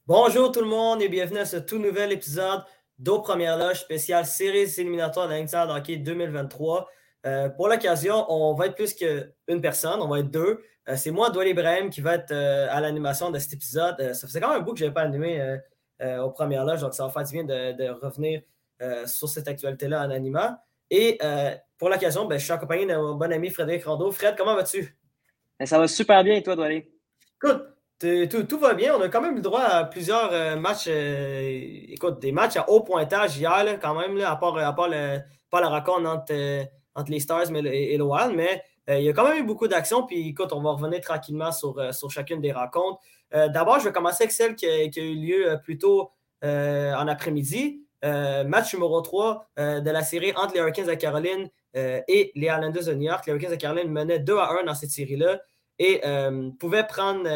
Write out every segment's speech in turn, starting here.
Bonjour tout le monde et bienvenue à ce tout nouvel épisode d'Aux Premières Loges spécial séries éliminatoires de la Ligue de hockey 2023. Pour l'occasion, on va être plus qu'une personne, on va être deux. C'est moi, Doual Ibrahim, qui va être à l'animation de cet épisode. Ça faisait quand même un bout que je n'avais pas animé aux Premières Loges, donc ça va faire du bien de revenir sur cette actualité-là en animant. Et pour l'occasion, je suis accompagné de mon bon ami Frédéric Rondeau. Fred, comment vas-tu? Ça va super bien, et toi, Doualé? Écoute, tout va bien. On a quand même eu le droit à plusieurs matchs. Écoute, des matchs à haut pointage hier, là, quand même, là, pas la rencontre entre les Stars et le Wild. Mais il y a quand même eu beaucoup d'actions. Puis écoute, on va revenir tranquillement sur chacune des rencontres. D'abord, je vais commencer avec celle qui a eu lieu plus tôt en après-midi. Match numéro 3 de la série entre les Hurricanes de Caroline et les Islanders de New York. Les Hurricanes de Caroline menaient 2-1 dans cette série-là et pouvait prendre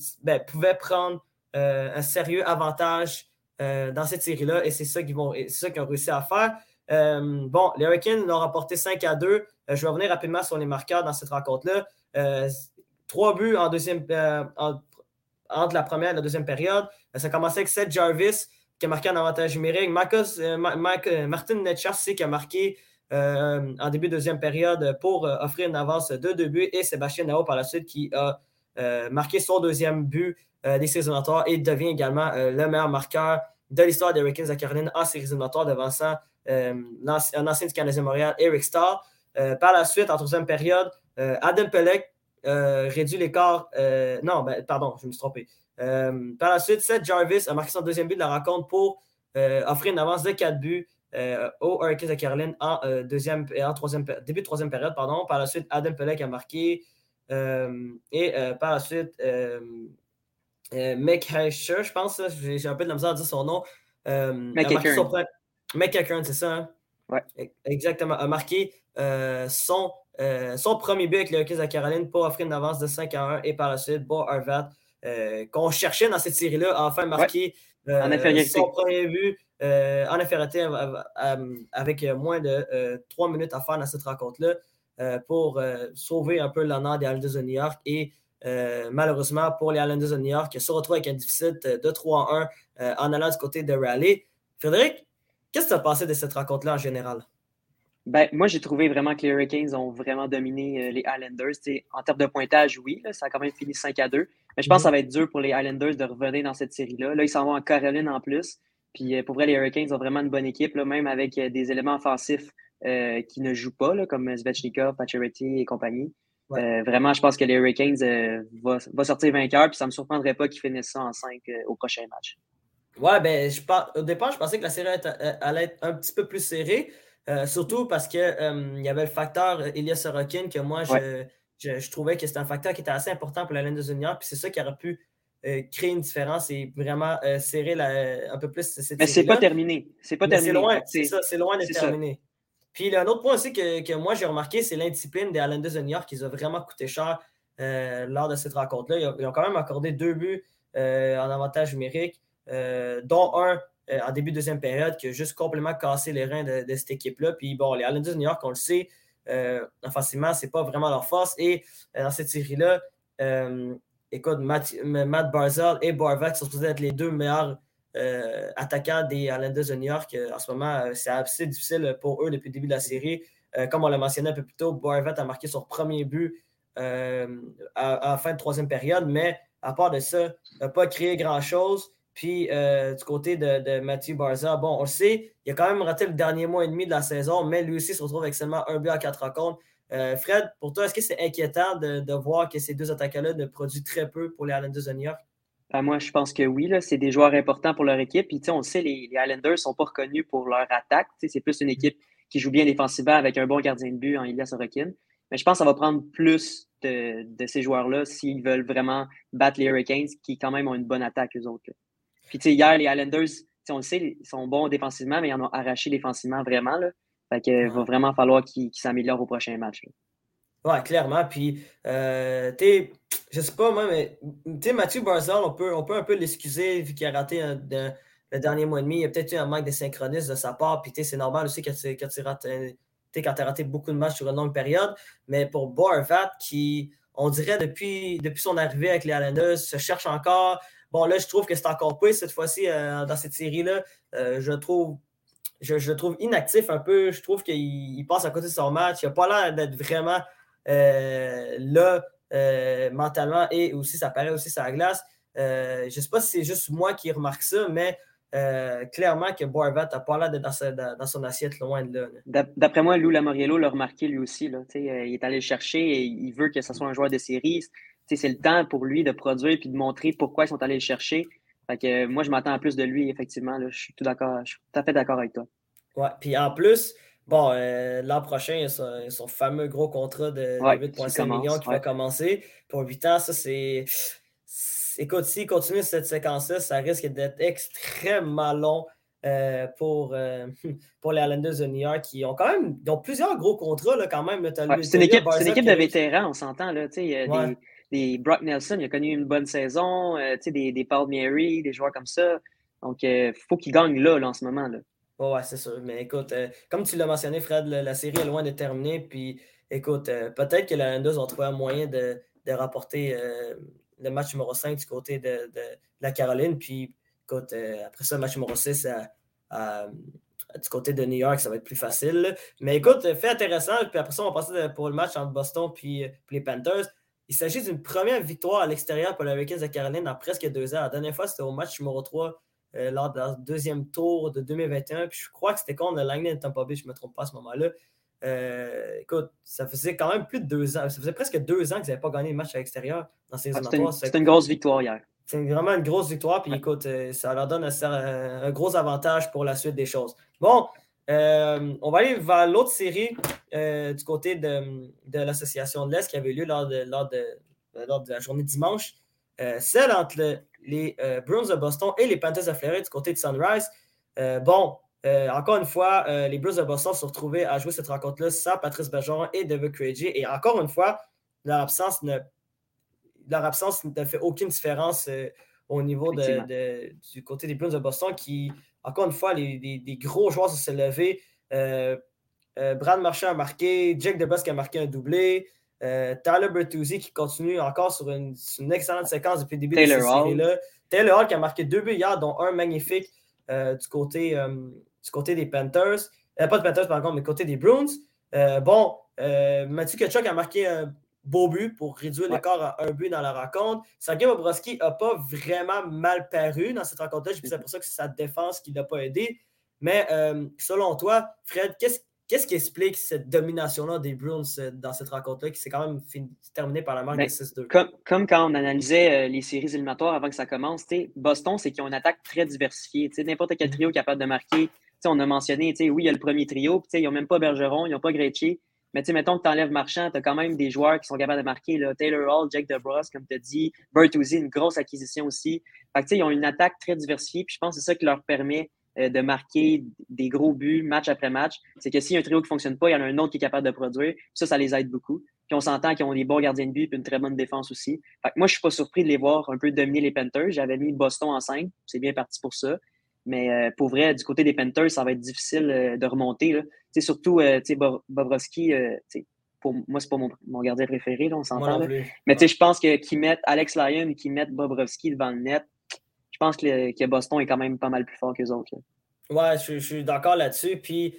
un sérieux avantage dans cette série-là, et c'est ça qu'ils ont réussi à faire. Bon, les Hurricanes l'ont remporté 5-2. Je vais revenir rapidement sur les marqueurs dans cette rencontre-là. 3 buts entre la première et la deuxième période. Ça a commencé avec Seth Jarvis qui a marqué un avantage numérique. Martin Necas qui a marqué en début de deuxième période pour offrir une avance de 2 buts, et Sébastien Nao par la suite qui a marqué son deuxième but des séries éliminatoires et devient également le meilleur marqueur de l'histoire des Hurricanes de Caroline en séries éliminatoires, devançant un ancien du Canadien Montréal, Eric Stahl. Par la suite, en troisième période, Adam Pelech réduit l'écart. Pardon, je me suis trompé. Par la suite, Seth Jarvis a marqué son deuxième but de la rencontre pour offrir une avance de 4 buts aux Hurricanes de Caroline en début de troisième période. Pardon. Par la suite, Adam Pelech a marqué. Par la suite, McHasher, je pense, j'ai un peu de la misère à dire son nom, a marqué son McEachern. premier. McEachern, c'est ça, hein? Ouais. Exactement, a marqué son premier but avec les Hurricanes de Caroline pour offrir une avance de 5-1. Et par la suite, Bo Horvat, qu'on cherchait dans cette série-là, a enfin Ouais, marqué en son infériorité. premier but en infériorité avec moins de 3 minutes à faire dans cette rencontre-là pour sauver un peu l'honneur des Islanders de New York. Et malheureusement, pour les Islanders de New York, se retrouve avec un déficit de 3-1 en allant du côté de Raleigh. Frédéric, qu'est-ce que tu as pensé de cette rencontre-là en général? Moi, j'ai trouvé vraiment que les Hurricanes ont vraiment dominé les Islanders. En termes de pointage, oui, là, ça a quand même fini 5-2. Mais je pense que ça va être dur pour les Islanders de revenir dans cette série-là. Là, ils s'en vont en Caroline en plus. Puis pour vrai, les Hurricanes ont vraiment une bonne équipe, là, même avec des éléments offensifs qui ne jouent pas, là, comme Svechnikov, Pacioretty et compagnie. Ouais. Vraiment, je pense que les Hurricanes vont sortir vainqueurs, puis ça ne me surprendrait pas qu'ils finissent ça en 5 au prochain match. Ouais, au départ, je pensais que la série allait être un petit peu plus serrée, surtout parce que il y avait le facteur Ilya Sorokin que moi, Ouais. je trouvais que c'était un facteur qui était assez important pour la Laine de Junior, puis c'est ça qui aurait pu créer une différence et vraiment serrer un peu plus cette Mais c'est pas série-là. terminé. C'est pas Mais c'est terminé. loin, Fait que, c'est ça, c'est loin d'être c'est ça. terminé. Puis il y a un autre point aussi que moi j'ai remarqué, c'est l'indiscipline des Islanders de New York qui les a vraiment coûté cher lors de cette rencontre-là. Ils ont quand même accordé 2 buts en avantage numérique, dont un en début de deuxième période qui a juste complètement cassé les reins de cette équipe-là. Puis bon, les Islanders de New York, on le sait, offensivement, c'est pas vraiment leur force. Et dans cette série-là, écoute, Matt Barzal et Barvac sont supposés être les deux meilleurs attaquants des Islanders de New York. En ce moment, c'est assez difficile pour eux depuis le début de la série. Comme on l'a mentionné un peu plus tôt, Barvat a marqué son premier but à fin de troisième période, mais à part de ça, n'a pas créé grand-chose. Puis du côté de Mathieu Barzal, bon, on le sait, il a quand même raté le dernier mois et demi de la saison, mais lui aussi se retrouve avec seulement un but à 4 rencontres. Fred, pour toi, est-ce que c'est inquiétant de voir que ces deux attaquants-là ne produisent très peu pour les Islanders de New York? Moi, je pense que oui, là, c'est des joueurs importants pour leur équipe. Puis, on le sait, les Islanders ne sont pas reconnus pour leur attaque. C'est plus une équipe qui joue bien défensivement avec un bon gardien de but en Ilya Sorokin. Mais je pense que ça va prendre plus de ces joueurs-là s'ils veulent vraiment battre les Hurricanes, qui quand même ont une bonne attaque, eux autres. Là. Puis, hier, les Islanders, on le sait, ils sont bons défensivement, mais ils en ont arraché défensivement vraiment. Là. Fait que va Ouais. vraiment falloir qu'ils s'améliorent au prochain match. Là. Ouais, clairement. Puis, je sais pas, moi, mais Mathieu Barzal, on peut un peu l'excuser vu qu'il a raté le dernier mois et demi. Il y a peut-être eu un manque de synchronisme de sa part. Puis, c'est normal aussi quand tu rates, quand tu as raté beaucoup de matchs sur une longue période. Mais pour Barvat, qui, on dirait depuis son arrivée avec les Islanders, se cherche encore. Bon, là, je trouve que c'est encore plus cette fois-ci dans cette série-là. Je le trouve inactif un peu. Je trouve qu'il passe à côté de son match. Il n'a pas l'air d'être vraiment là mentalement et aussi, ça paraît aussi sur la glace. Je ne sais pas si c'est juste moi qui remarque ça, mais clairement que Boervat n'a pas l'air d'être dans son assiette loin de là. D'après moi, Lou Lamoriello l'a remarqué lui aussi. Là, il est allé le chercher et il veut que ce soit un joueur de série. C'est le temps pour lui de produire et de montrer pourquoi ils sont allés le chercher. Fait que, moi, je m'attends à plus de lui, effectivement. Là, je suis tout à fait d'accord avec toi. Ouais, puis en plus, bon, l'an prochain, il y a son fameux gros contrat de Ouais, qui 8,5 millions commence. qui va commencer pour 8 ans. Ça, c'est. Écoute, s'il continue cette séquence-là, ça risque d'être extrêmement long pour les Islanders de New York qui ont quand même ils ont plusieurs gros contrats là, quand même. C'est une équipe de vétérans, on s'entend. Là, il y a ouais. des Brock Nelson, il a connu une bonne saison, des Palmieri, des joueurs comme ça. Donc, il faut qu'ils gagnent là, en ce moment. Là. Ouais, c'est sûr. Mais écoute, comme tu l'as mentionné, Fred, la série est loin de terminer. Puis écoute, peut-être que les Islanders ont trouvé un moyen de rapporter le match numéro 5 du côté de la Caroline. Puis écoute, après ça, le match numéro 6 du côté de New York, ça va être plus facile. Là. Mais écoute, fait intéressant. Puis après ça, on va passer pour le match entre Boston puis les Panthers. Il s'agit d'une première victoire à l'extérieur pour les Hurricanes de Caroline en presque 2 ans. La dernière fois, c'était au match numéro 3 lors de leur deuxième tour de 2021. Puis je crois que c'était contre le Lightning de Tampa Bay, je ne me trompe pas à ce moment-là. Écoute, ça faisait quand même plus de 2 ans. Ça faisait presque 2 ans qu'ils n'avaient pas gagné le match à l'extérieur dans ces éliminatoires. C'était une grosse victoire hier. C'est vraiment une grosse victoire. Puis écoute, ça leur donne un gros avantage pour la suite des choses. Bon, on va aller vers l'autre série du côté de l'association de l'Est qui avait lieu lors de la journée dimanche. Celle entre les Bruins de Boston et les Panthers de Floride du côté de Sunrise. Encore une fois, les Bruins de Boston se sont retrouvés à jouer cette rencontre-là sans Patrice Bergeron et David Krejci. Et encore une fois, leur absence ne fait aucune différence au niveau du côté des Bruins de Boston qui, encore une fois, des gros joueurs se sont levés. Brad Marchand a marqué, Jake DeBrusk a marqué un doublé. Tyler Bertuzzi qui continue encore sur une excellente séquence depuis le début de cette série-là. Taylor Hall qui a marqué 2 buts hier, dont un magnifique du côté des Panthers. Pas de Panthers, par contre, mais du côté des Bruins. Matthew Tkachuk a marqué un beau but pour réduire l'écart à un but dans la rencontre. Sergei Bobrovsky n'a pas vraiment mal paru dans cette rencontre-là. C'est pour ça que c'est sa défense qui ne l'a pas aidé. Mais selon toi, Fred, qu'est-ce qui explique cette domination-là des Bruins dans cette rencontre-là qui s'est quand même terminée par la marque de 6-2? Comme quand on analysait les séries éliminatoires avant que ça commence, Boston, c'est qu'ils ont une attaque très diversifiée. N'importe quel trio capable de marquer. On a mentionné, oui, il y a le premier trio, puis ils n'ont même pas Bergeron, ils n'ont pas Krejci. Mais mettons que tu enlèves Marchand, tu as quand même des joueurs qui sont capables de marquer. Là. Taylor Hall, Jake DeBrusk, comme tu as dit, Bertuzzi, une grosse acquisition aussi. Fait que, ils ont une attaque très diversifiée, puis je pense que c'est ça qui leur permet de marquer des gros buts match après match. C'est que s'il y a un trio qui ne fonctionne pas, il y en a un autre qui est capable de produire. Ça les aide beaucoup. Puis on s'entend qu'ils ont des bons gardiens de but et une très bonne défense aussi. Fait que moi, je ne suis pas surpris de les voir un peu dominer les Panthers. J'avais mis Boston en 5. C'est bien parti pour ça. Mais pour vrai, du côté des Panthers, ça va être difficile de remonter. Là. Surtout, Bobrovsky, pour moi, c'est pas mon gardien préféré, là, on s'entend. Là. Mais je pense qu'ils mettent Alex Lyon et qu'ils mettent Bobrovsky devant le net. Je pense que Boston est quand même pas mal plus fort qu'eux autres. Là. Ouais, je suis d'accord là-dessus. Puis,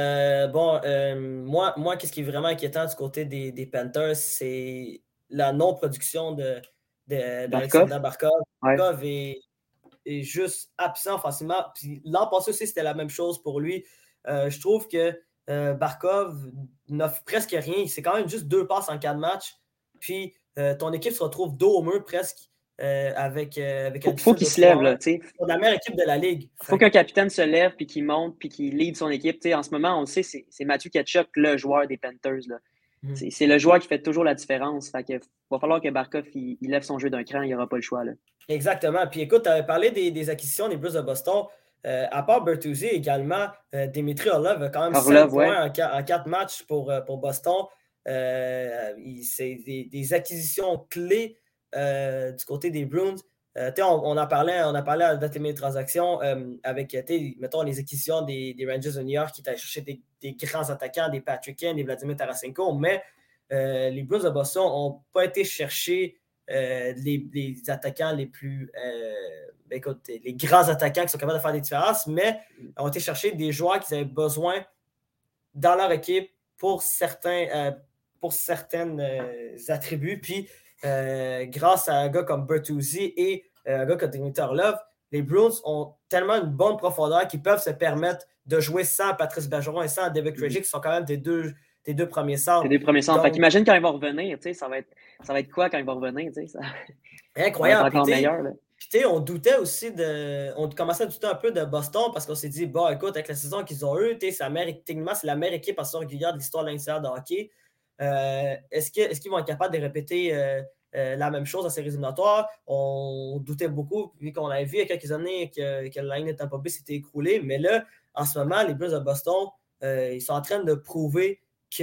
moi, qu'est-ce qui est vraiment inquiétant du côté des Panthers, c'est la non-production d'Alexander Barkov. Barkov est juste absent offensivement. Puis l'an passé aussi, c'était la même chose pour lui. Je trouve que Barkov n'offre presque rien. C'est quand même juste 2 passes en 4 matchs. Puis ton équipe se retrouve dos au mur presque avec faut qu'il se lève. C'est la meilleure équipe de la Ligue. Il faut qu'un capitaine se lève puis qu'il monte puis qu'il lead son équipe. En ce moment, on le sait, c'est Matthew Tkachuk, le joueur des Panthers. Là. C'est le joueur qui fait toujours la différence. Fait que va falloir que Barkov il lève son jeu d'un cran, il n'y aura pas le choix. Là. Exactement. Puis écoute, tu avais parlé des acquisitions des Blues de Boston. À part Bertuzzi également, Dimitri Orlov a quand même 5 points en 4 matchs pour Boston. C'est des acquisitions clés du côté des Bruins. On a parlé à la date des transactions avec, mettons, les acquisitions des Rangers de New York qui étaient allés chercher des grands attaquants, des Patrick Kane, des Vladimir Tarasenko, mais les Bruins de Boston n'ont pas été chercher les attaquants les plus... écoute, les grands attaquants qui sont capables de faire des différences, mais ont été chercher des joueurs qu'ils avaient besoin dans leur équipe pour certains attributs. Puis, grâce à un gars comme Bertuzzi et un gars comme Dimitar Love, les Bruins ont tellement une bonne profondeur qu'ils peuvent se permettre de jouer sans Patrice Bergeron et sans David Krejci, qui sont quand même des deux premiers centres. C'est des premiers centres. Fait qu'imagine quand ils vont revenir, ça va être quoi quand ils vont revenir? Ça incroyable. Va être encore meilleur. Là. Puis, on doutait aussi on commençait à douter un peu de Boston parce qu'on s'est dit, bon, écoute, avec la saison qu'ils ont eue, techniquement, c'est la meilleure équipe en saison régulière de l'histoire de l'NCAA de hockey. Est-ce qu'ils vont être capables de répéter la même chose en séries éliminatoires? On doutait beaucoup, vu qu'on avait vu il y a quelques années que la ligne de Tampa Bay s'était écroulée. Mais là, en ce moment, les Blues de Boston, ils sont en train de prouver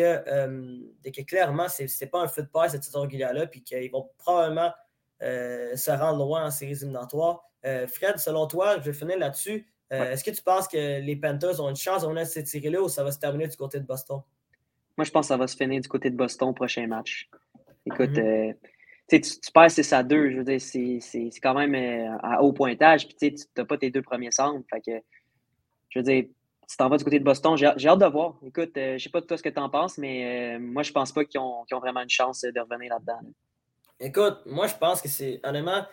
que clairement, c'est pas un feu de paille cette saison régulière-là, puis qu'ils vont probablement se rendre loin en séries éliminatoires. Fred, selon toi, je vais finir là-dessus. Est-ce que tu penses que les Panthers ont une chance de revenir cette série-là ou ça va se terminer du côté de Boston? Moi, je pense que ça va se finir du côté de Boston au prochain match. Écoute, tu perds 6-2, je veux dire, c'est quand même à haut pointage, puis tu n'as pas tes deux premiers centres. Fait que, je veux dire, tu t'en vas du côté de Boston, j'ai hâte de voir. Écoute, je ne sais pas toi ce que tu en penses, mais moi, je pense pas qu'ils ont vraiment une chance de revenir là-dedans. Là. Écoute, moi, je pense que c'est honnêtement,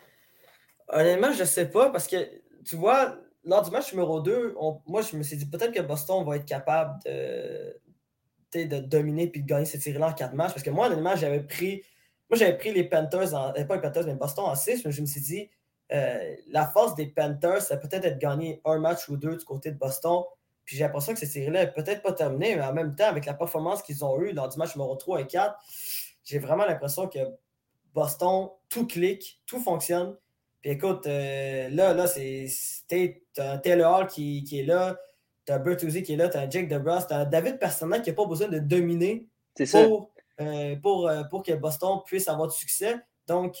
je sais pas, parce que tu vois, lors du match numéro 2, moi, je me suis dit peut-être que Boston va être capable de dominer et de gagner cette série-là en 4 matchs. Parce que moi, honnêtement, j'avais pris les Panthers, pas les Panthers, mais Boston en 6, mais je me suis dit, la force des Panthers, ça peut-être être gagner un match ou deux du côté de Boston. Puis j'ai l'impression que cette série-là n'est peut-être pas terminée, mais en même temps, avec la performance qu'ils ont eue lors du match numéro 3 et 4, j'ai vraiment l'impression que Boston, tout clique, tout fonctionne. Puis écoute, là, t'as un Taylor Hall qui est là, t'as Bertuzzi qui est là, t'as Jake DeBrusk, t'as David Pastrnak qui n'a pas besoin de dominer pour que Boston puisse avoir du succès. Donc,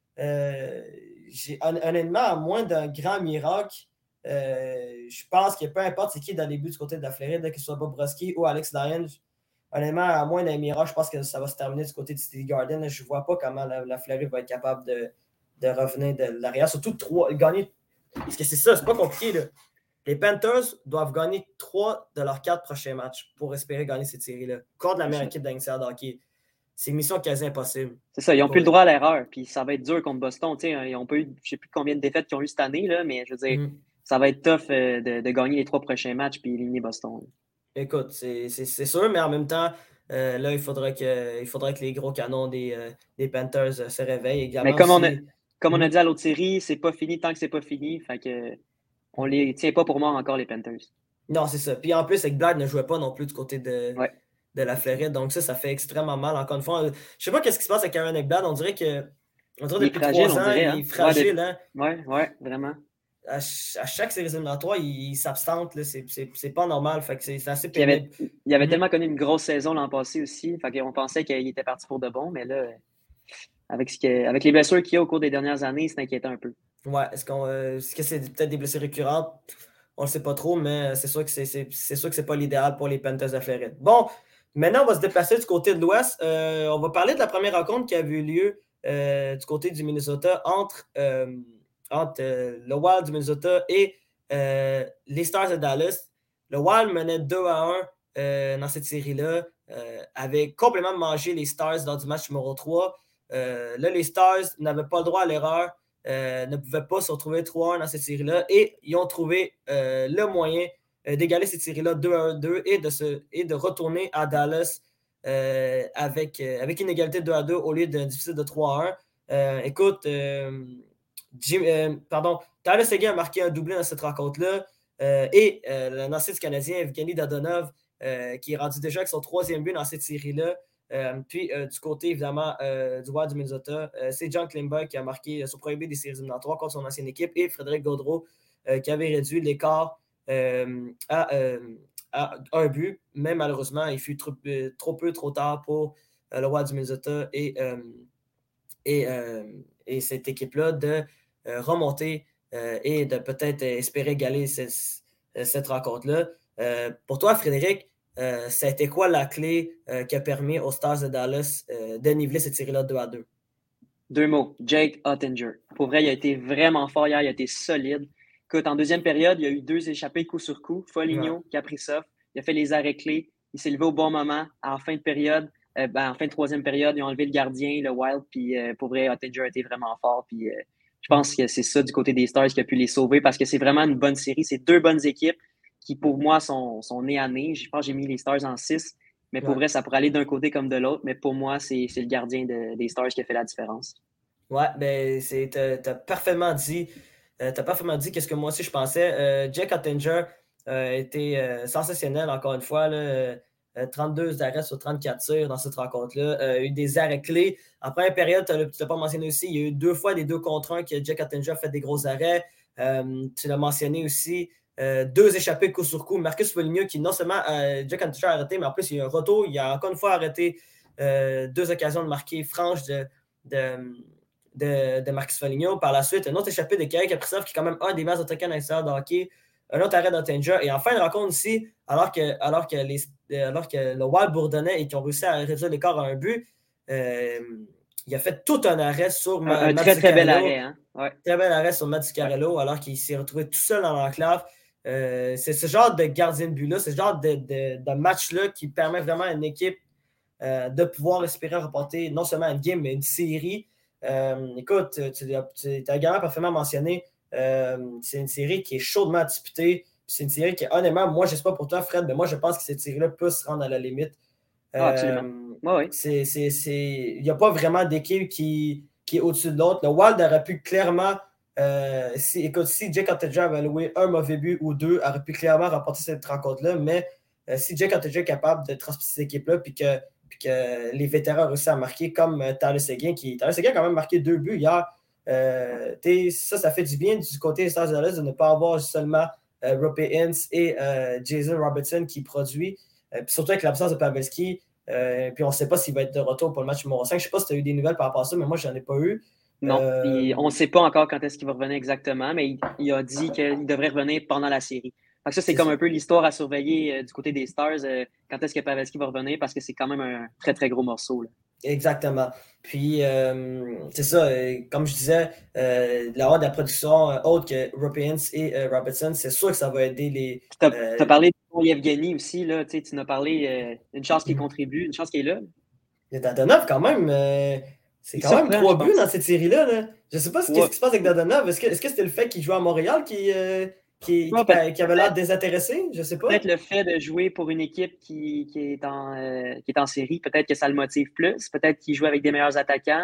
honnêtement, à moins d'un grand miracle, je pense que peu importe c'est qui dans les buts du côté de la Floride, que ce soit Bobrovsky ou Alex Lyon, honnêtement, à moins d'un miracle, je pense que ça va se terminer du côté de City Garden. Je ne vois pas comment la Floride va être capable de revenir de l'arrière. Surtout gagner. Parce que c'est pas compliqué. Là. Les Panthers doivent gagner 3 de leurs 4 prochains matchs pour espérer gagner cette série-là. Contre la meilleure équipe d'NCAA de hockey. C'est une mission quasi impossible. C'est ça, ils n'ont plus le droit à l'erreur. Puis ça va être dur contre Boston. Ils n'ont pas eu, je ne sais plus combien de défaites qu'ils ont eu cette année, là, mais je veux dire, ça va être tough de gagner les 3 prochains matchs puis éliminer Boston. Là. Écoute, c'est sûr, mais en même temps, là, il faudrait que les gros canons des Panthers se réveillent également. Mais comme on a dit à l'autre série, c'est pas fini tant que c'est pas fini. Fait que on les tient pas pour mort encore, les Panthers. Non, c'est ça. Puis en plus, avec Blad ne jouait pas non plus du côté de la Floride. Donc ça fait extrêmement mal. Encore une fois, je sais pas qu'est-ce qui se passe avec Aaron Ekblad. On dirait depuis 3 ans, il est fragile. Hein? Ouais, vraiment. À chaque série éliminatoire, il s'absente. C'est pas normal. Fait que c'est assez pénible. Il avait tellement connu une grosse saison l'an passé aussi. Fait qu'on pensait qu'il était parti pour de bon, mais là, avec les blessures qu'il y a au cours des dernières années, c'est inquiétant un peu. Ouais, est-ce que c'est peut-être des blessures récurrentes? On ne le sait pas trop, mais c'est sûr que c'est pas l'idéal pour les Panthers de Floride. Bon, maintenant, on va se déplacer du côté de l'Ouest. On va parler de la première rencontre qui a eu lieu du côté du Minnesota entre le Wild du Minnesota et les Stars de Dallas. Le Wild menait 2-1 dans cette série-là, avait complètement mangé les Stars lors du match numéro 3. Là, les Stars n'avaient pas le droit à l'erreur. Ne pouvaient pas se retrouver 3-1 dans cette série-là et ils ont trouvé le moyen d'égaler cette série-là 2-2 et de retourner à Dallas avec une égalité de 2-2 au lieu d'un déficit de 3-1. Écoute, Tyler Seguin a marqué un doublé dans cette rencontre-là et le lanceur du Canadien, Evgeny Dadonov, qui est rendu déjà avec son 3e but dans cette série-là. Puis, du côté, évidemment, du Wild du Minnesota, c'est John Klingberg qui a marqué son premier but des séries éliminatoires contre son ancienne équipe et Frédéric Gaudreau qui avait réduit l'écart à un but. Mais malheureusement, il fut trop tard pour le Wild du Minnesota et cette équipe-là de remonter et de peut-être espérer égaler cette rencontre-là. Pour toi, Frédéric, ça a été quoi la clé qui a permis aux Stars de Dallas de niveler cette série-là 2-2? 2 mots. Jake Oettinger. Pour vrai, il a été vraiment fort hier. Il a été solide. Écoute, en deuxième période, il y a eu 2 échappées coup sur coup. Foligno, Kaprizov. Il a fait les arrêts clés. Il s'est levé au bon moment. En fin de période, en fin de troisième période, ils ont enlevé le gardien, le Wild. Puis pour vrai, Oettinger a été vraiment fort. Puis je pense que c'est ça du côté des Stars qui a pu les sauver parce que c'est vraiment une bonne série. C'est 2 bonnes équipes qui, pour moi, sont nez à nez. Je pense que j'ai mis les Stars en 6. Mais pour vrai, ça pourrait aller d'un côté comme de l'autre. Mais pour moi, c'est le gardien des Stars qui a fait la différence. Ouais, ben, t'as parfaitement dit. T'as parfaitement dit qu'est-ce que moi aussi je pensais. Jake Ottinger a été sensationnel, encore une fois. Là, 32 arrêts sur 34 tirs dans cette rencontre-là. Il y a eu des arrêts clés. En première période, tu ne l'as pas mentionné aussi, il y a eu 2 fois des 2 contre 1 que Jake Ottinger a fait des gros arrêts. Tu l'as mentionné aussi. 2 échappées coup sur coup. Marcus Foligno qui non seulement Jake Ottinger a arrêté, mais en plus il y a un retour. Il a encore une fois arrêté 2 occasions de marquer franches de Marcus Foligno. Par la suite, un autre échappé de Kirill Kaprizov qui est quand même un des meilleurs attaquants dans l'histoire de hockey. Un autre arrêt d'Ottinger. Et en fin de rencontre aussi, alors que le Wild bourdonnait et qu'ils ont réussi à réduire l'écart à un but, il a fait tout un arrêt sur Un très, très bel arrêt. Hein? Ouais. Très bel arrêt sur Matt Zuccarello, alors qu'il s'est retrouvé tout seul dans l'enclave. C'est ce genre de gardien de but-là, c'est ce genre de match-là qui permet vraiment à une équipe de pouvoir espérer remporter non seulement une game, mais une série. Écoute, tu as également parfaitement mentionné, c'est une série qui est chaudement disputée. C'est une série qui, honnêtement, moi, je ne sais pas pour toi, Fred, mais moi, je pense que cette série-là peut se rendre à la limite. Absolument. Oui. Il n'y a pas vraiment d'équipe qui est au-dessus de l'autre. Le Wild aurait pu clairement, si Jake Oettinger avait loué un mauvais but ou 2, aurait pu clairement remporter cette rencontre-là, mais si Jake Oettinger est capable de transposer cette équipe-là, puis que les vétérans réussissent à marquer comme Tyler Seguin a quand même marqué 2 buts hier. Ça fait du bien du côté des Stars de Dallas de ne pas avoir seulement Roope Hintz et Jason Robertson qui produit. Puis surtout avec l'absence de Pavelski. Puis on ne sait pas s'il va être de retour pour le match numéro 5. Je ne sais pas si tu as eu des nouvelles par rapport à ça, mais moi, je n'en ai pas eu. Non, on ne sait pas encore quand est-ce qu'il va revenir exactement, mais il a dit qu'il devrait revenir pendant la série. Donc ça, c'est comme un peu l'histoire à surveiller du côté des Stars. Quand est-ce que Pavelski va revenir? Parce que c'est quand même un très, très gros morceau. Là. Exactement. Puis, c'est ça, comme je disais, l'avoir de la production autre que Roope Hintz et Robertson, c'est sûr que ça va aider les... Tu as parlé de Yevgeny aussi, là, tu nous as parlé une chance qu'il contribue, une chance qu'il est là. Il y a Dadonov quand même, c'est quand même 3 buts dans cette série-là. Là. Je ne sais pas ce qui se passe avec Dadonov. Est-ce que c'était le fait qu'il joue à Montréal qui avait l'air désintéressé? Je ne sais pas. Peut-être le fait de jouer pour une équipe qui est en série, peut-être que ça le motive plus. Peut-être qu'il joue avec des meilleurs attaquants.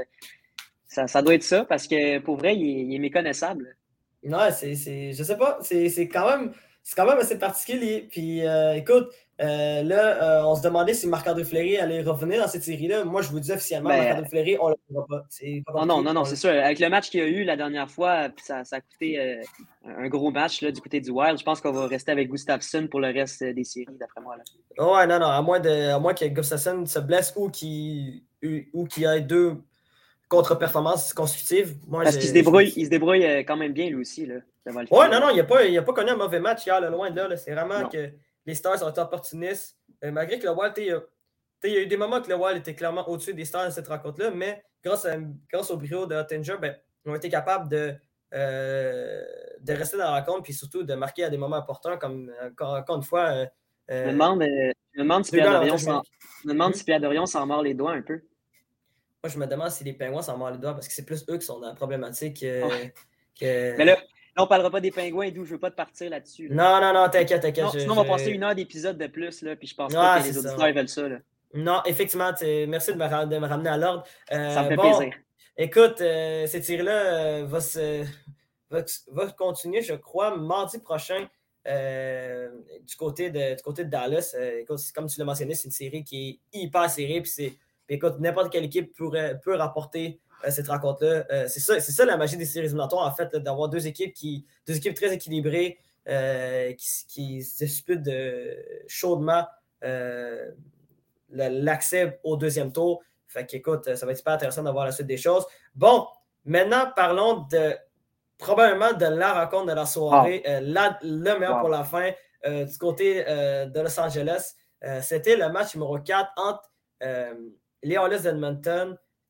Ça doit être ça, parce que pour vrai, il est méconnaissable. Ouais, je sais pas. C'est quand même assez particulier. Puis écoute, là, on se demandait si Marc-André Fleury allait revenir dans cette série-là. Moi, je vous dis officiellement, Marc-André Fleury, on ne le verra pas. Non, c'est sûr. Avec le match qu'il y a eu la dernière fois, ça a coûté un gros match là, du côté du Wild. Je pense qu'on va rester avec Gustafsson pour le reste des séries, d'après moi. Là. Ouais, non, à moins que Gustafsson se blesse ou qu'il ait 2 contre-performances consécutives. Parce qu'il se débrouille quand même bien, lui aussi. Là, ouais, non, il n'a pas connu un mauvais match hier, là, loin de là. Là. C'est vraiment que les Stars ont été opportunistes. Malgré que le Wild, il y a eu des moments que le Wild était clairement au-dessus des Stars de cette rencontre-là, mais grâce au brio de Ottinger, ils ont été capables de rester dans la rencontre puis surtout de marquer à des moments importants, comme encore une fois. Je me demande si Pierre Dorion s'en mord les doigts un peu. Moi, je me demande si les Pingouins s'en mordent les doigts parce que c'est plus eux qui sont dans la problématique Mais là, on ne parlera pas des Pingouins, d'où je ne veux pas te partir là-dessus. Là. Non, t'inquiète. Sinon, on va passer 1 heure d'épisode de plus, là, puis je pense pas que les auditeurs veulent ça. Là. Non, effectivement, merci de me ramener à l'ordre. Ça me fait plaisir. Écoute, cette série-là va continuer, je crois, mardi prochain du côté de Dallas. Écoute, comme tu l'as mentionné, c'est une série qui est hyper serrée. Puis écoute, n'importe quelle équipe peut rapporter cette rencontre-là. C'est ça la magie des séries éliminatoires, en fait, là, d'avoir deux équipes très équilibrées qui se disputent chaudement l'accès au deuxième tour. Fait qu'écoute, ça va être super intéressant d'avoir la suite des choses. Bon, maintenant, parlons probablement de la rencontre de la soirée, le meilleur pour la fin, du côté de Los Angeles. C'était le match numéro 4 entre les Oilers d'Edmonton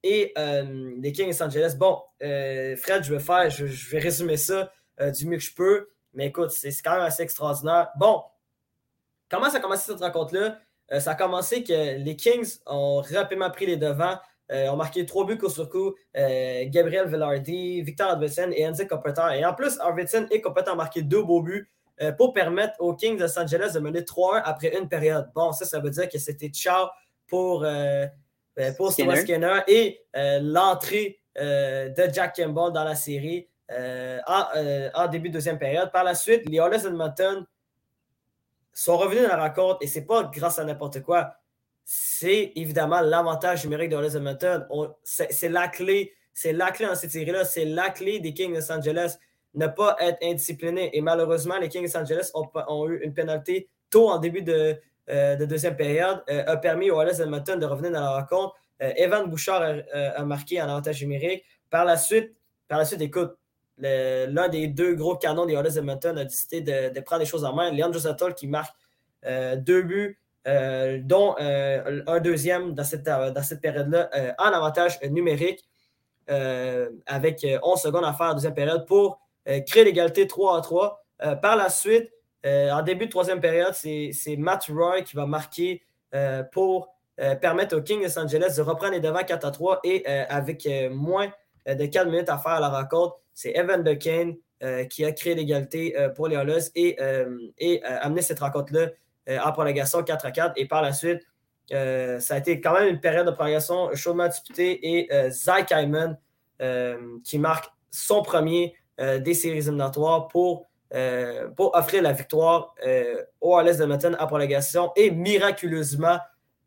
et les Kings de Los Angeles. Bon, Fred, je vais résumer ça du mieux que je peux. Mais écoute, c'est quand même assez extraordinaire. Bon, comment ça a commencé cette rencontre-là? Ça a commencé que les Kings ont rapidement pris les devants, ont marqué 3 buts coup sur coup. Gabriel Velarde, Victor Arvidsson et Anze Kopitar. Et en plus, Arvidsson et Kopitar ont marqué 2 beaux buts pour permettre aux Kings de Los Angeles de mener 3-1 après une période. Bon, ça veut dire que c'était ciao pour Stuart Skinner et l'entrée de Jack Campbell dans la série en début de deuxième période. Par la suite, les Oilers d'Edmonton sont revenus dans la rencontre et c'est pas grâce à n'importe quoi. C'est évidemment l'avantage numérique des Oilers d'Edmonton. C'est la clé. C'est la clé dans cette série-là. C'est la clé des Kings de Los Angeles. Ne pas être indisciplinés. Et malheureusement, les Kings de Los Angeles ont eu une pénalité tôt en début de deuxième période. A permis aux Oilers d'Edmonton de revenir dans la rencontre. Evan Bouchard a marqué en avantage numérique. Par la suite, écoute, l'un des 2 gros canons des Oilers d'Edmonton a décidé de prendre les choses en main. Leon Draisaitl qui marque 2 buts, dont un deuxième dans cette période-là en avantage numérique avec 11 secondes à faire en deuxième période pour créer l'égalité 3-3. Par la suite, en début de troisième période, c'est Matt Roy qui va marquer pour permettre aux Kings de Los Angeles de reprendre les devants 4-3 et avec moins de 4 minutes à faire à la rencontre, c'est Evan Duquesne qui a créé l'égalité pour les Oilers et amené cette rencontre-là en prolongation 4-4. Et par la suite, ça a été quand même une période de prolongation chaudement disputée et Zach Hyman qui marque son premier des séries éliminatoires pour offrir la victoire aux Oilers d'Edmonton en prolongation et miraculeusement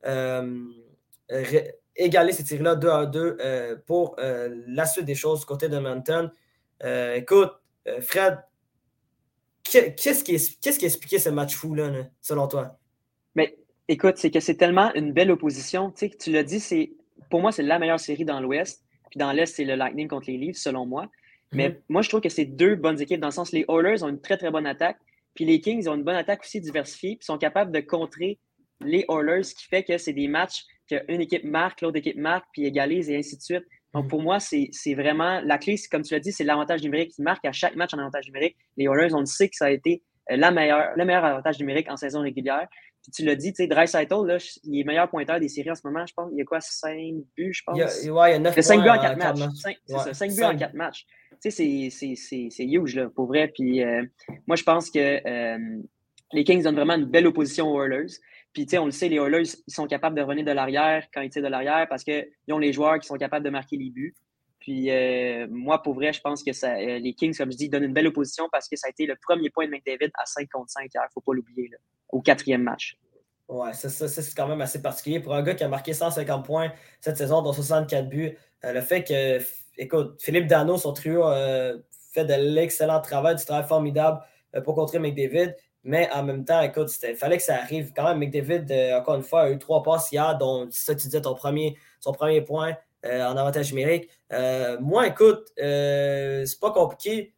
égaler cette série-là 2-2 pour la suite des choses du côté d'Edmonton. Écoute, Fred, qu'est-ce qui expliquait ce match fou-là, selon toi? Mais écoute, c'est que c'est tellement une belle opposition. Tu sais, tu l'as dit, pour moi, c'est la meilleure série dans l'Ouest. Puis dans l'Est, c'est le Lightning contre les Leafs, selon moi. Mais moi, je trouve que c'est 2 bonnes équipes dans le sens les Oilers ont une très, très bonne attaque. Puis les Kings ont une bonne attaque aussi diversifiée. Puis sont capables de contrer les Oilers, ce qui fait que c'est des matchs qu'une équipe marque, l'autre équipe marque, puis égalise et ainsi de suite. Donc, pour moi, c'est vraiment la clé, comme tu l'as dit, c'est l'avantage numérique qui marque à chaque match en avantage numérique. Les Oilers, on le sait que ça a été le meilleur avantage numérique en saison régulière. Puis tu l'as dit, tu sais, Draisaitl, là, il est meilleur pointeur des séries en ce moment, je pense. Il y a quoi, 5 buts, je pense? Il y a 9 5 buts en 4 matchs. matchs. C'est ça, 5 buts en 4 matchs. Tu sais, c'est huge, là, pour vrai. Puis moi, je pense que les Kings donnent vraiment une belle opposition aux Oilers. Puis, tu sais, on le sait, les Oilers, ils sont capables de revenir de l'arrière quand ils tirent de l'arrière parce qu'ils ont les joueurs qui sont capables de marquer les buts. Puis, moi, pour vrai, je pense que les Kings, comme je dis, donnent une belle opposition parce que ça a été le premier point de McDavid à 5 contre 5 hier. Il ne faut pas l'oublier, là, au 4e match. Ouais, ça, c'est quand même assez particulier. Pour un gars qui a marqué 150 points cette saison, dont 64 buts, le fait que, écoute, Philippe Danault, son trio, fait de l'excellent travail, du travail formidable pour contrer McDavid. Mais en même temps, écoute, il fallait que ça arrive. Quand même, McDavid, encore une fois, a eu 3 passes hier, dont ça, tu disais, son premier point en avantage numérique. Moi, écoute, c'est pas compliqué.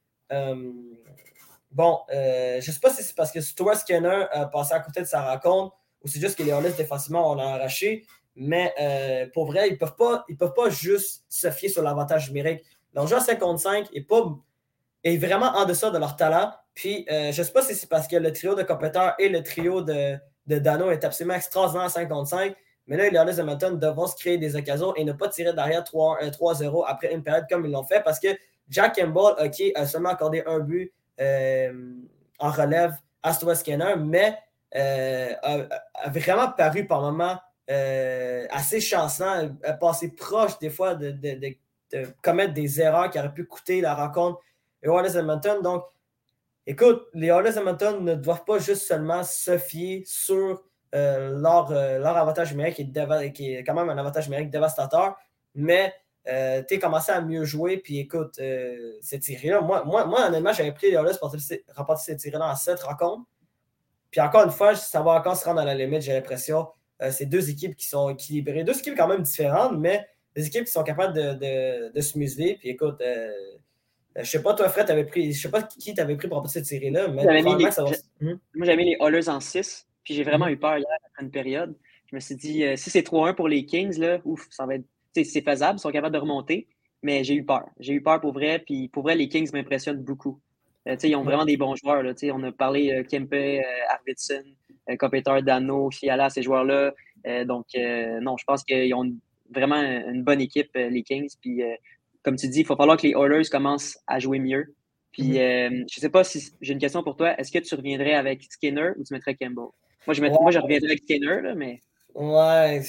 Bon, je ne sais pas si c'est parce que Stuart Skinner a passé à côté de sa rencontre ou c'est juste que les Oilers, défensivement, on l'a arraché. Mais pour vrai, ils ne peuvent pas juste se fier sur l'avantage numérique. Donc, jeu à 55 est vraiment en deçà de leur talent. Puis, je ne sais pas si c'est parce que le trio de Kopitar et le trio de Danault est absolument extraordinaire à 5 contre 5. Mais là, les Oilers d'Edmonton devront se créer des occasions et ne pas tirer derrière 3-0 après une période comme ils l'ont fait parce que Jack Campbell, a seulement accordé un but en relève à Stuart Skinner, mais a vraiment paru par moments assez chancelant, a passé proche des fois de commettre des erreurs qui auraient pu coûter la rencontre aux Oilers d'Edmonton. Donc, écoute, les Oilers d'Edmonton ne doivent pas juste seulement se fier sur leur avantage numérique qui est quand même un avantage numérique dévastateur, mais tu commencé à mieux jouer, puis écoute, cette série-là, moi honnêtement, j'avais pris les Oilers pour remporter cette série-là en 7 rencontres. Puis encore une fois, ça va encore se rendre à la limite, j'ai l'impression. C'est 2 équipes qui sont équilibrées, 2 équipes quand même différentes, mais des équipes qui sont capables de se museler. Puis écoute, je sais pas, toi, Fred, je sais pas qui t'avais pris pour remporter cette série-là, mais moi, j'avais mis les Oilers en 6, puis j'ai vraiment eu peur hier après une période. Je me suis dit, si c'est 3-1 pour les Kings, là, ouf, ça va être c'est faisable, ils sont capables de remonter, mais j'ai eu peur. J'ai eu peur pour vrai, puis pour vrai, les Kings m'impressionnent beaucoup. Ils ont vraiment des bons joueurs. Là, on a parlé Kempe, Arvidsson, Kopitar, Dano, Fiala, ces joueurs-là. Non, je pense qu'ils ont vraiment une bonne équipe, les Kings. Puis, comme tu dis, il va falloir que les Oilers commencent à jouer mieux. Puis, je ne sais pas si j'ai une question pour toi. Est-ce que tu reviendrais avec Skinner ou tu mettrais Campbell? Moi, je reviendrais avec Skinner, là, mais. Ouais,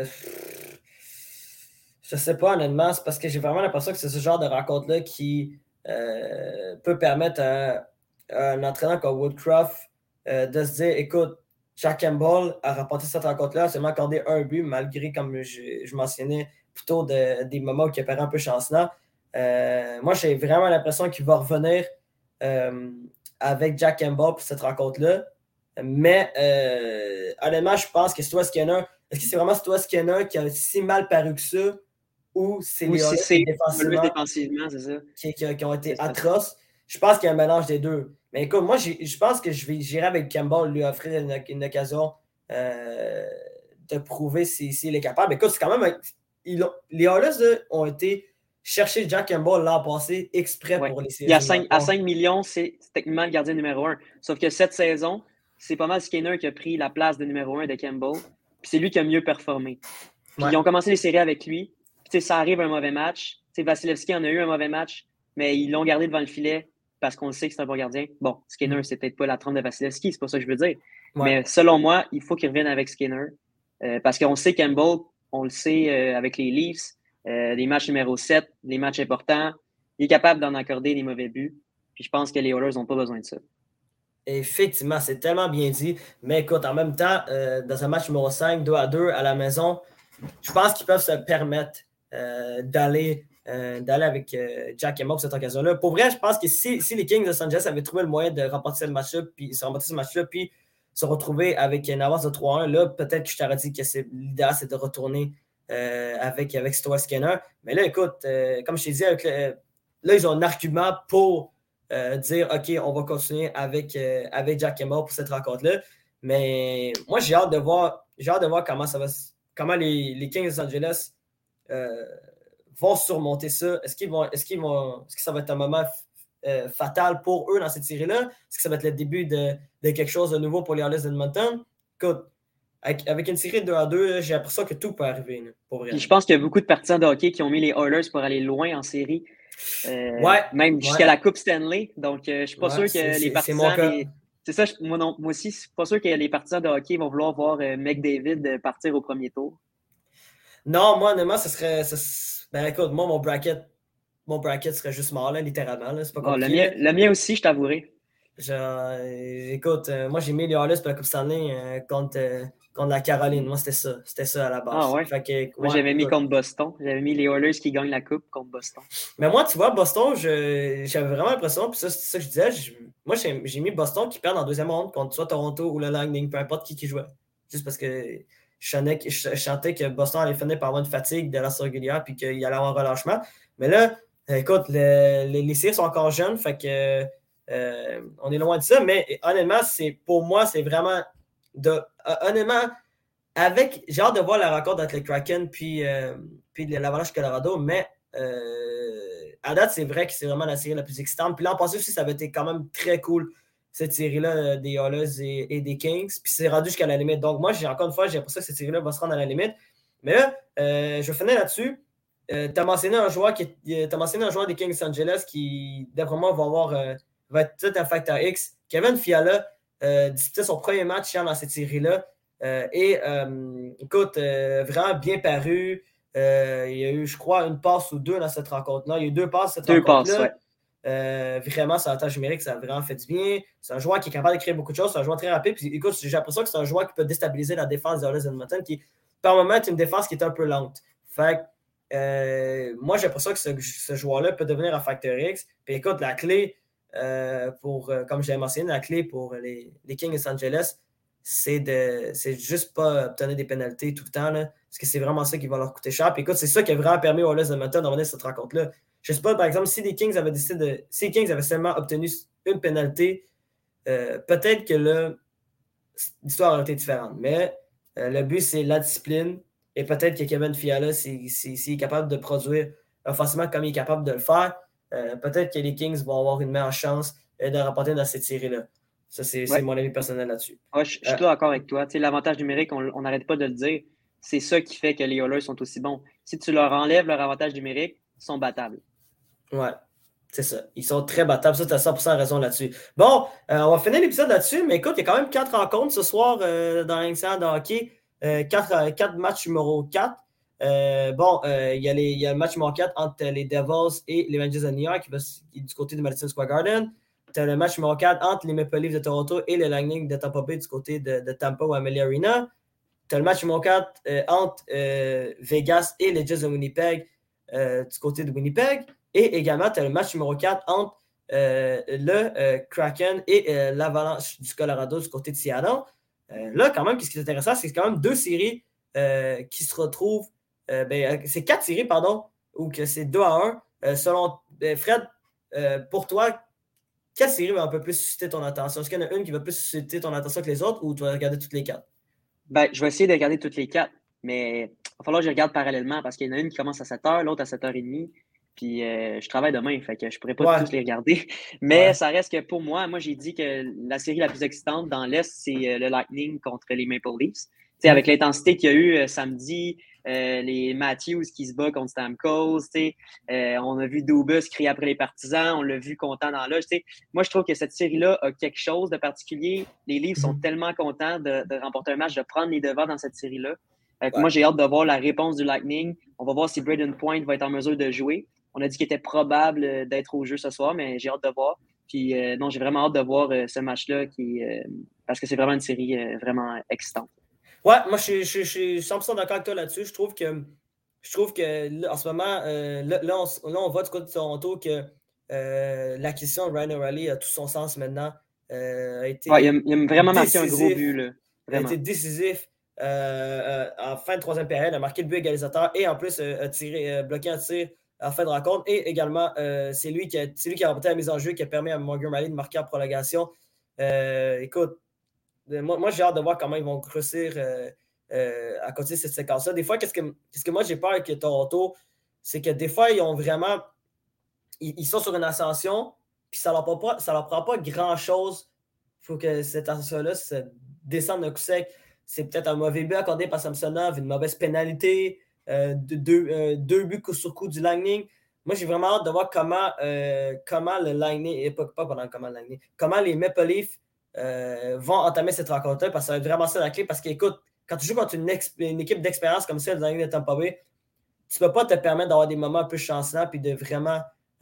je sais pas, honnêtement. C'est parce que j'ai vraiment l'impression que c'est ce genre de rencontre-là qui peut permettre à un entraîneur comme Woodcroft de se dire, écoute, Jack Campbell a remporté cette rencontre-là, a seulement accordé un but, malgré, comme je mentionnais plutôt, des moments où il apparaît un peu chancelant. Moi, j'ai vraiment l'impression qu'il va revenir avec Jack Campbell pour cette rencontre-là. Mais honnêtement, je pense que Stuart Skinner, est-ce que c'est vraiment Stuart Skinner qui a si mal paru que ça, ou c'est les c'est défensivement c'est ça. qui ont été atroces? Je pense qu'il y a un mélange des deux. Mais écoute, moi, je pense que j'irai avec Campbell lui offrir une occasion de prouver s'il est capable. Écoute, c'est quand même. Les Oilers ont été chercher Jack Campbell l'an passé exprès pour les séries. À 5 millions, c'est techniquement le gardien numéro 1. Sauf que cette saison, c'est pas mal Skinner qui a pris la place de numéro 1 de Campbell. Puis c'est lui qui a mieux performé. Puis ils ont commencé les séries avec lui. Puis ça arrive un mauvais match. Vasilevski en a eu un mauvais match, mais ils l'ont gardé devant le filet parce qu'on le sait que c'est un bon gardien. Bon, Skinner, c'est peut-être pas la trempe de Vasilevski, c'est pas ça que je veux dire. Ouais. Mais selon moi, il faut qu'il revienne avec Skinner. Parce qu'on sait Campbell, on le sait avec les Leafs, les matchs numéro 7, les matchs importants, il est capable d'en accorder des mauvais buts. Puis je pense que les Oilers n'ont pas besoin de ça. Effectivement, c'est tellement bien dit. Mais écoute, en même temps, dans un match numéro 5, 2-2 à la maison, je pense qu'ils peuvent se permettre d'aller avec Jack Campbell pour cette occasion-là. Pour vrai, je pense que si les Kings de Los Angeles avaient trouvé le moyen de remporter ce match-là, puis se retrouver avec une avance de 3-1, là, peut-être que je t'aurais dit que l'idéal, c'est de retourner avec Stuart Skinner. Mais là, écoute, comme je t'ai dit, là, ils ont un argument pour dire OK, on va continuer avec Jack Campbell pour cette rencontre-là. Mais moi, j'ai hâte de voir comment les Kings de Los Angeles vont surmonter ça. Est-ce que ça va être un moment fatal pour eux dans cette série-là? Est-ce que ça va être le début de quelque chose de nouveau pour les Oilers d'Edmonton? Écoute, avec une série de 2-2, j'ai l'impression que tout peut arriver. Là, pour vrai. Puis je pense qu'il y a beaucoup de partisans de hockey qui ont mis les Oilers pour aller loin en série. Même jusqu'à la Coupe Stanley. Donc, je ne suis pas sûr que les partisans. C'est ça, moi aussi, je ne suis pas sûr que les partisans de hockey vont vouloir voir McDavid partir au premier tour. Non, moi, honnêtement, ben écoute, moi, mon bracket serait juste mort, là, littéralement. Là. C'est pas compliqué. Le mien aussi, je t'avouerai. Écoute, moi, j'ai mis les Oilers pour la Coupe Stanley contre la Caroline. Moi, c'était ça à la base. Ah ouais? Moi, j'avais mis contre Boston. J'avais mis les Oilers qui gagnent la Coupe contre Boston. Mais moi, tu vois, Boston, j'avais vraiment l'impression, puis ça, c'est ça que je disais, moi, j'ai mis Boston qui perd en deuxième ronde contre soit Toronto ou le Lightning, peu importe qui jouait. Juste parce que je chantais que Boston allait finir par avoir une fatigue de la série régulière puis qu'il allait avoir un relâchement. Mais là, écoute, les séries sont encore jeunes, fait que on est loin de ça, mais honnêtement, pour moi, c'est vraiment honnêtement, j'ai hâte de voir la rencontre entre le Kraken puis l'Avalanche Colorado, mais à date, c'est vrai que c'est vraiment la série la plus excitante. Puis l'an passé aussi, ça avait été quand même très cool, cette série-là des Oilers et des Kings. Puis c'est rendu jusqu'à la limite. Donc moi, encore une fois, j'ai l'impression que cette série-là va se rendre à la limite. Mais là, je vais finir là-dessus. Tu as mentionné un joueur des Kings de Los Angeles qui, d'après moi, va être tout un facteur X. Kevin Fiala disputait son premier match dans cette série-là. Écoute, vraiment bien paru. Il y a eu, je crois, une passe ou deux dans cette rencontre-là. Il y a eu deux passes cette rencontre-là. Ouais. Vraiment, sur la tâche numérique, ça a vraiment fait du bien. C'est un joueur qui est capable de créer beaucoup de choses. C'est un joueur très rapide. Puis, écoute, j'ai l'impression que c'est un joueur qui peut déstabiliser la défense des Oilers d'Edmonton, qui, par moment, est une défense qui est un peu lente. Fait moi, j'ai l'impression que ce joueur-là peut devenir un facteur X. Puis, écoute, la clé comme j'ai mentionné, la clé pour les Kings de Los Angeles, c'est juste pas obtenir des pénalités tout le temps, là, parce que c'est vraiment ça qui va leur coûter cher. Puis écoute, c'est ça qui a vraiment permis aux Oilers d'Edmonton de revenir cette rencontre-là. Je sais pas, par exemple, si les Kings avaient seulement obtenu une pénalité, peut-être que là, l'histoire aurait été différente. Mais le but, c'est la discipline Et peut-être que Kevin Fiala, s'il est capable de produire offensivement comme il est capable de le faire, peut-être que les Kings vont avoir une meilleure chance de remporter dans cette série-là. Ça, c'est Ouais. mon avis personnel là-dessus. Ouais, je suis tout d'accord avec toi. Tu sais, l'avantage numérique, on n'arrête pas de le dire. C'est ça qui fait que les Oilers sont aussi bons. Si tu leur enlèves leur avantage numérique, ils sont battables. Ouais, c'est ça. Ils sont très battables. Ça, tu as 100% raison là-dessus. Bon, on va finir l'épisode là-dessus, mais écoute, il y a quand même 4 rencontres ce soir dans l'incident de hockey. 4 matchs numéro 4. Il y a le match numéro 4 entre les Devils et les Rangers de New York qui est du côté de Madison Square Garden. Tu as le match numéro 4 entre les Maple Leafs de Toronto et le Lightning de Tampa Bay du côté de Tampa ou Amalie Arena. Tu as le match numéro 4 entre Vegas et les Jets de Winnipeg du côté de Winnipeg. Et également, tu as le match numéro 4 entre le Kraken et l'Avalanche du Colorado du côté de Seattle. Là, quand même, ce qui est intéressant, c'est quand même 2 séries qui se retrouvent. C'est 4 séries, pardon, ou que c'est 2-1. Selon Fred, pour toi, quelle série va un peu plus susciter ton attention? Est-ce qu'il y en a une qui va plus susciter ton attention que les autres ou tu vas regarder toutes les 4? Ben, je vais essayer de regarder toutes les 4, mais il va falloir que je regarde parallèlement parce qu'il y en a une qui commence à 7h, l'autre à 7h30. Puis je travaille demain, fait que je pourrais pas tous les regarder. Mais ça reste que pour moi, j'ai dit que la série la plus excitante dans l'Est, c'est le Lightning contre les Maple Leafs. Avec l'intensité qu'il y a eu samedi, les Matthews qui se bat contre Stamkos, on a vu Dubas crier après les partisans, on l'a vu content dans l'âge. Moi, je trouve que cette série-là a quelque chose de particulier. Les Leafs sont tellement contents de remporter un match, de prendre les devants dans cette série-là. Moi, j'ai hâte de voir la réponse du Lightning. On va voir si Braden Point va être en mesure de jouer. On a dit qu'il était probable d'être au jeu ce soir, mais j'ai hâte de voir. Puis non, j'ai vraiment hâte de voir ce match-là parce que c'est vraiment une série vraiment excitante. Ouais, moi je suis 100% d'accord avec toi là-dessus. Je trouve que là, en ce moment, là, on voit du côté de Toronto que l'acquisition de Ryan O'Reilly a tout son sens maintenant. A été il a vraiment marqué un gros but. Là. A été décisif en fin de troisième période, a marqué le but égalisateur et en plus a bloqué un tir en fin de rencontre. Et également, c'est lui qui a remporté la mise en jeu qui a permis à Morgan Riley de marquer en prolongation. Écoute, moi, j'ai hâte de voir comment ils vont grossir à côté de cette séquence-là. Des fois, qu'est-ce que moi j'ai peur avec Toronto, c'est que des fois, ils ont vraiment. Ils sont sur une ascension, puis ça leur prend pas grand-chose. Il faut que cette ascension-là se descende d'un coup sec. C'est peut-être un mauvais but accordé par Samsonov, une mauvaise pénalité, deux buts coup sur coup du Lightning. Moi, j'ai vraiment hâte de voir comment le Lightning, et pas pendant comment le Lightning, comment les Maple Leafs vont entamer cette rencontre-là, parce que ça va être vraiment ça la clé. Parce qu'écoute, quand tu joues contre une équipe d'expérience comme celle de Lightning de Tampa Bay, tu ne peux pas te permettre d'avoir des moments un peu chancelants puis de vraiment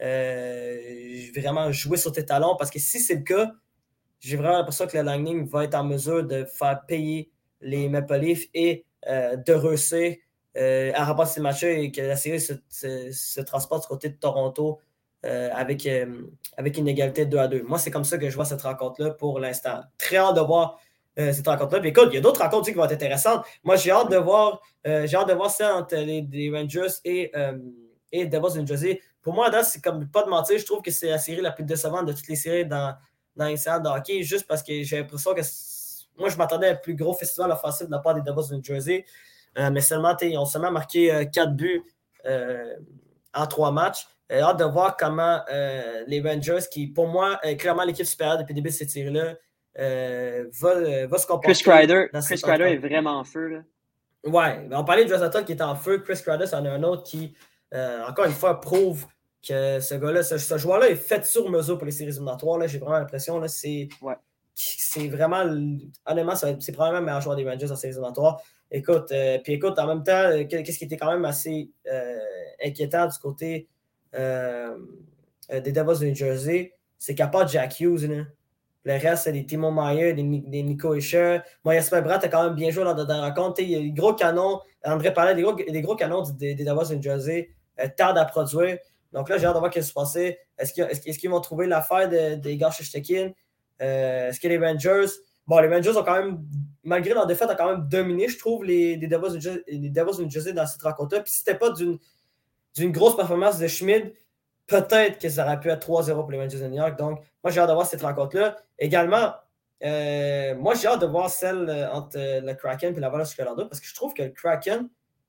jouer sur tes talons. Parce que si c'est le cas, j'ai vraiment l'impression que le Lightning va être en mesure de faire payer les Maple Leafs et de réussir à remporter ce match et que la série se transporte du côté de Toronto avec une égalité 2-2. Moi, c'est comme ça que je vois cette rencontre-là pour l'instant. Très hâte de voir cette rencontre-là. Puis écoute, il y a d'autres rencontres aussi qui vont être intéressantes. Moi, j'ai hâte de voir celle entre les Rangers et Devils de New Jersey. Pour moi, c'est comme pas de mentir, je trouve que c'est la série la plus décevante de toutes les séries dans les séries de hockey, juste parce que j'ai l'impression que moi, je m'attendais à un plus gros festival offensif de la part des Devils de New Jersey. Mais seulement, ils ont seulement marqué 4 buts en 3 matchs. Hâte de voir comment les Rangers, qui pour moi est clairement l'équipe supérieure depuis le début de cette série-là, va se comporter. Chris Kreider est vraiment en feu. Là. Ouais, on parlait de Draisaitl qui est en feu. Chris Kreider, c'en est un autre qui, encore une fois, prouve que ce gars-là, ce joueur-là est fait sur mesure pour les séries éliminatoires. Là, j'ai vraiment l'impression que c'est vraiment, honnêtement, c'est probablement le meilleur joueur des Rangers en séries éliminatoires. Écoute, en même temps, qu'est-ce qui était quand même assez inquiétant du côté des Devils de New Jersey, c'est qu'à part Jack Hughes, là, le reste, c'est des Timo Meier, des Nico Hischier. Jesper Bratt a quand même bien joué lors de la rencontre. Il y a des gros canons. André parlait des gros canons des Devils de New Jersey tardent à produire. Donc là, j'ai hâte de voir ce qui va se passer. Est-ce qu'ils vont trouver l'affaire des Igor Shesterkin? Est-ce que les Rangers... Bon, les Rangers ont quand même, malgré leur défaite, ont quand même dominé, je trouve, les Devils de New Jersey dans cette rencontre-là. Puis si c'était pas d'une grosse performance de Schmid, peut-être que ça aurait pu être 3-0 pour les Rangers de New York. Donc, moi, j'ai hâte de voir cette rencontre-là. Également, moi, j'ai hâte de voir celle entre le Kraken et l'Avalanche du Colorado parce que je trouve que le Kraken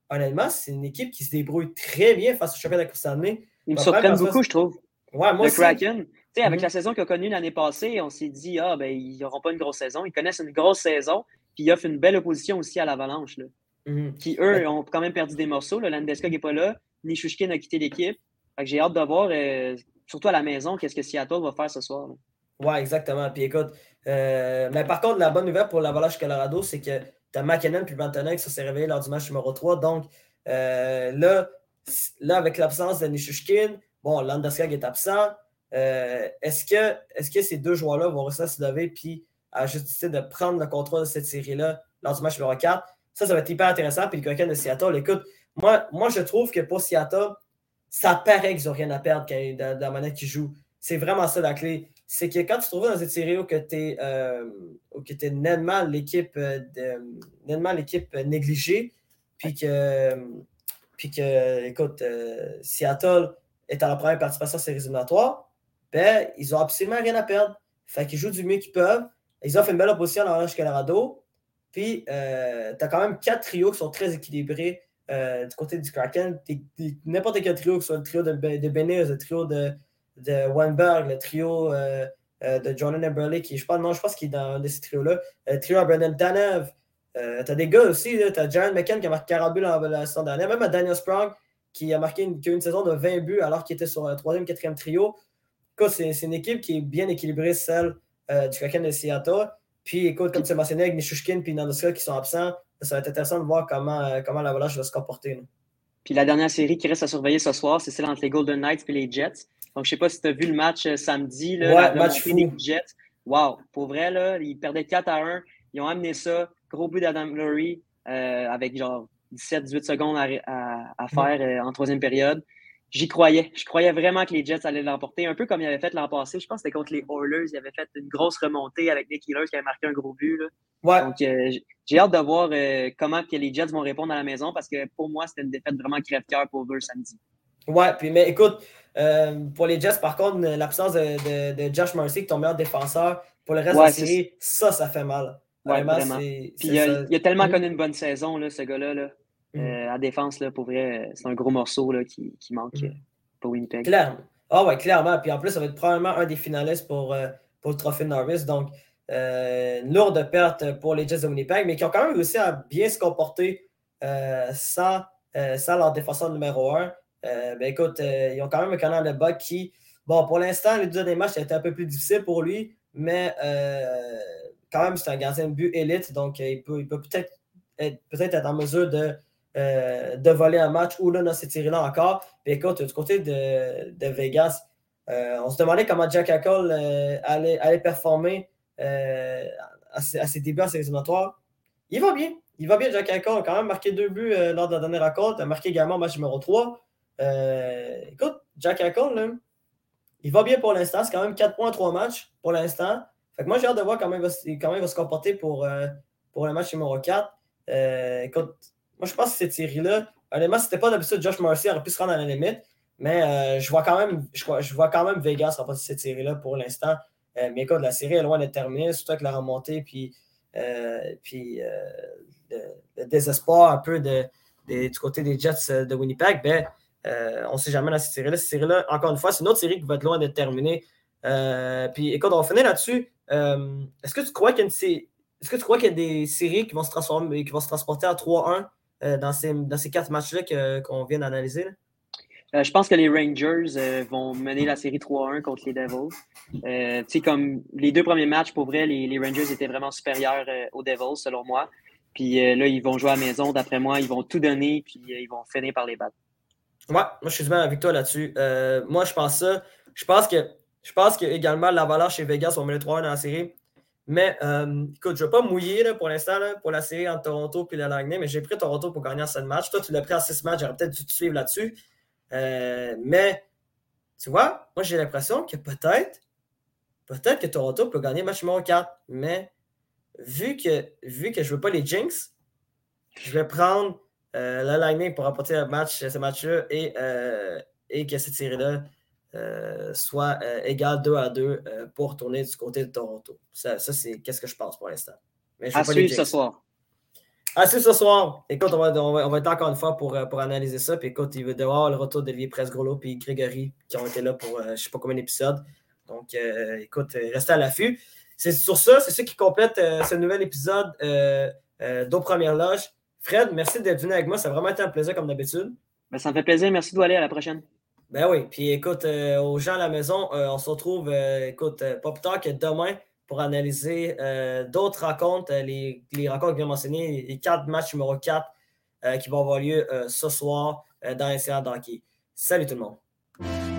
honnêtement, c'est une équipe qui se débrouille très bien face au championnat de la Stanley. Ils me surprennent beaucoup, je trouve. Ouais, moi le aussi. Kraken, avec la saison qu'ils ont connue l'année passée, on s'est dit, ils n'auront pas une grosse saison. Ils connaissent une grosse saison, puis ils offrent une belle opposition aussi à l'Avalanche, qui, eux, ont quand même perdu des morceaux. Landeskog n'est pas là, Nichushkin a quitté l'équipe. J'ai hâte de voir, surtout à la maison, qu'est-ce que Seattle va faire ce soir. Ouais, exactement. Puis écoute, mais par contre, la bonne nouvelle pour l'Avalanche Colorado, c'est que tu as McKinnon puis Bantonek qui s'est réveillé lors du match numéro 3. Donc là, avec l'absence de Nichushkin, bon, Landeskog est absent. Est-ce que ces deux joueurs-là vont réussir à se lever puis à justifier de prendre le contrôle de cette série-là lors du match numéro 4? Ça va être hyper intéressant. Puis le Kraken de Seattle, écoute, moi, je trouve que pour Seattle, ça paraît qu'ils n'ont rien à perdre de la manière qu'ils jouent. C'est vraiment ça la clé. C'est que quand tu te trouves dans une série où tu es nettement l'équipe négligée, puis que écoute, Seattle est à la première participation à ces éliminatoires, ben, ils n'ont absolument rien à perdre. Fait qu'ils jouent du mieux qu'ils peuvent. Ils offrent une belle opposition dans l'Orange Colorado. Puis, tu as quand même 4 trios qui sont très équilibrés du côté du Kraken. N'importe quel trio, que ce soit le trio de Benez, le trio de Weinberg, le trio de Jordan Eberle, je pense qu'il est dans ces trios-là. Le trio à Brendan Tanev. Tu as des gars aussi, tu as Jaron McCann qui a marqué 40 buts la saison dernière, même à Daniel Sprong qui a marqué une saison de 20 buts alors qu'il était sur le 3e, 4e trio. Écoute, c'est une équipe qui est bien équilibrée, celle du Kraken de Seattle. Puis, écoute, comme tu as mentionné, avec Nichushkin et Nandoska qui sont absents, ça va être intéressant de voir comment l'Avalanche va se comporter. Là. Puis la dernière série qui reste à surveiller ce soir, c'est celle entre les Golden Knights et les Jets. Donc, je ne sais pas si tu as vu le match samedi, la match fou. des Jets. Wow, pour vrai, là, ils perdaient 4-1. Ils ont amené ça. Gros but d'Adam Lurie avec genre 17-18 secondes à faire en troisième période. J'y croyais. Je croyais vraiment que les Jets allaient l'emporter, un peu comme ils avaient fait l'an passé. Je pense que c'était contre les Oilers. Ils avaient fait une grosse remontée avec Nick Healers qui avait marqué un gros but. Là. Ouais. Donc, j'ai hâte de voir comment que les Jets vont répondre à la maison parce que pour moi, c'était une défaite vraiment crève-cœur pour eux samedi. Ouais, puis mais écoute, pour les Jets, par contre, l'absence de Josh Morrissey, qui est ton meilleur défenseur, pour le reste de la série, ça fait mal. Ouais, vraiment. Puis il a tellement connu une bonne saison, là, ce gars-là. Là. À défense, là, pour vrai, c'est un gros morceau là, qui manque pour Winnipeg. Clairement. Ah ouais, clairement. Puis en plus, ça va être probablement un des finalistes pour le trophée Norris. Donc, une lourde perte pour les Jets de Winnipeg, mais qui ont quand même réussi à bien se comporter sans leur défenseur numéro 1. Ben écoute, ils ont quand même un canal de bas qui, bon, pour l'instant, les deux derniers matchs, ça a été un peu plus difficile pour lui, mais quand même, c'est un gardien de but élite, donc il peut peut-être être en mesure de voler un match ou là, dans cette série-là encore. Puis écoute, du côté de Vegas, on se demandait comment Jack Eichel allait performer à ses débuts en séries éliminatoires. Il va bien, Jack Eichel a quand même marqué 2 buts lors de la dernière rencontre. Il a marqué également au match numéro 3. Écoute, Jack Eichel, là, il va bien pour l'instant. C'est quand même 4 points en 3 matchs pour l'instant. Fait que moi, j'ai hâte de voir comment il va se comporter pour le match numéro 4. Écoute, moi, je pense que cette série-là, honnêtement, c'était pas d'habitude, Josh Morrissey aurait pu se rendre à la limite, mais je vois quand même Vegas remporter cette série-là pour l'instant. Mais écoute, la série est loin d'être terminée, surtout avec la remontée, puis le désespoir un peu du côté des Jets de Winnipeg. Ben, on ne sait jamais dans cette série-là. Cette série-là, encore une fois, c'est une autre série qui va être loin d'être terminée. Puis écoute, on va finir là-dessus. Est-ce que tu crois qu'il y a des séries qui vont se transformer, qui vont se transporter à 3-1 dans ces 4 matchs-là qu'on vient d'analyser? Je pense que les Rangers vont mener la série 3-1 contre les Devils. Tu sais, comme les 2 premiers matchs, pour vrai, les Rangers étaient vraiment supérieurs aux Devils, selon moi. Puis là, ils vont jouer à la maison. D'après moi, ils vont tout donner, puis ils vont finir par les battre. Ouais, moi, je suis bien avec toi là-dessus. Moi, je pense ça. Je pense que également l'Avalanche et Vegas vont mener 3-1 dans la série. Mais écoute, je ne vais pas mouiller là, pour l'instant pour la série entre Toronto et le Lightning, mais j'ai pris Toronto pour gagner en 7 matchs. Toi, tu l'as pris en 6 matchs, j'aurais peut-être dû te suivre là-dessus. Mais tu vois, moi j'ai l'impression que peut-être que Toronto peut gagner le match numéro 4. Mais vu que je ne veux pas les jinx, je vais prendre le Lightning pour remporter ce match-là et que cette série-là soit égale 2-2 pour tourner du côté de Toronto. Ça c'est qu'est-ce que je pense pour l'instant. Mais je à suivre ce soir. Ah, c'est ce soir. Écoute, on va être là encore une fois pour analyser ça. Puis écoute, il va devoir avoir le retour d'Olivier Presgrolo et Grégory qui ont été là pour je ne sais pas combien d'épisodes. Donc, écoute, restez à l'affût. C'est sur ça, c'est ça qui complète ce nouvel épisode d'Aux Premières Loges. Fred, merci d'être venu avec moi. Ça a vraiment été un plaisir comme d'habitude. Ben, ça me fait plaisir. Merci de aller à la prochaine. Ben oui. Puis écoute, aux gens à la maison, on se retrouve, écoute, pas plus tard que demain pour analyser d'autres rencontres, les rencontres que je viens de mentionner, les 4 matchs numéro 4 qui vont avoir lieu ce soir dans les séances d'hockey. Salut tout le monde!